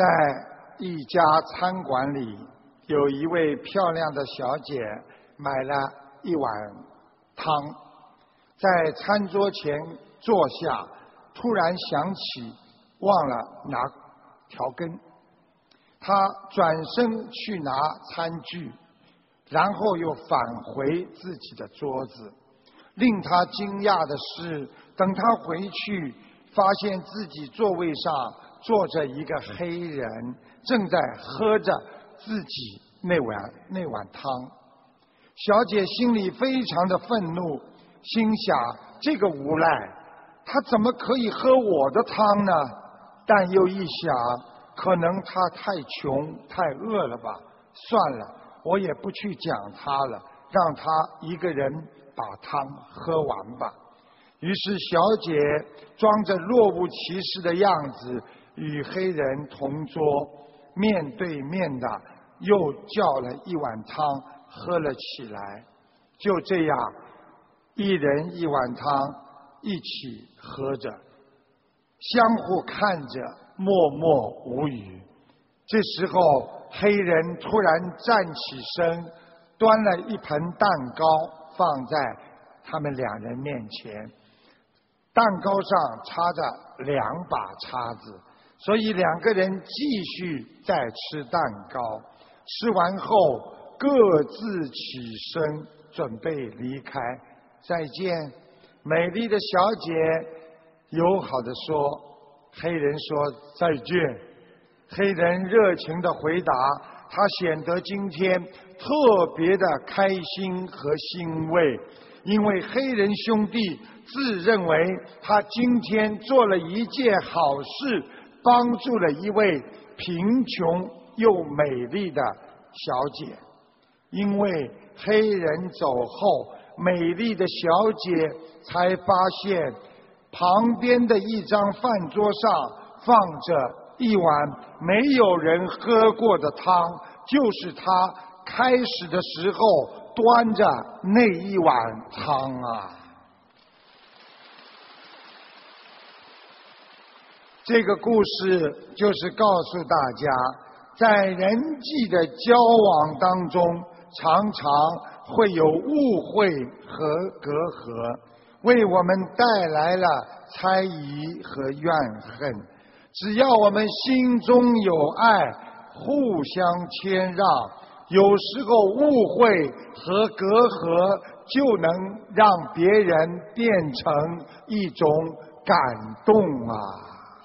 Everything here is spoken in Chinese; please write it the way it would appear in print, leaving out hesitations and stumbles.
在一家餐馆里，有一位漂亮的小姐买了一碗汤，在餐桌前坐下，突然想起忘了拿调羹，她转身去拿餐具，然后又返回自己的桌子。令她惊讶的是，等她回去，发现自己座位上坐着一个黑人，正在喝着自己那碗汤。小姐心里非常的愤怒，心想这个无赖，他怎么可以喝我的汤呢？但又一想，可能他太穷太饿了吧，算了，我也不去讲他了，让他一个人把汤喝完吧。于是小姐装着若无其事的样子，与黑人同桌，面对面的又叫了一碗汤喝了起来。就这样，一人一碗汤一起喝着，相互看着，默默无语。这时候黑人突然站起身，端了一盆蛋糕放在他们两人面前，蛋糕上插着2把叉子，所以两个人继续再吃蛋糕。吃完后各自起身准备离开。再见，美丽的小姐友好地说。黑人说再见。黑人热情地回答，他显得今天特别的开心和欣慰，因为黑人兄弟自认为他今天做了一件好事，帮助了一位贫穷又美丽的小姐。因为黑人走后，美丽的小姐才发现旁边的一张饭桌上放着一碗没有人喝过的汤，就是她开始的时候端着那一碗汤啊。这个故事就是告诉大家，在人际的交往当中，常常会有误会和隔阂，为我们带来了猜疑和怨恨。只要我们心中有爱，互相谦让，有时候误会和隔阂就能让别人变成一种感动啊。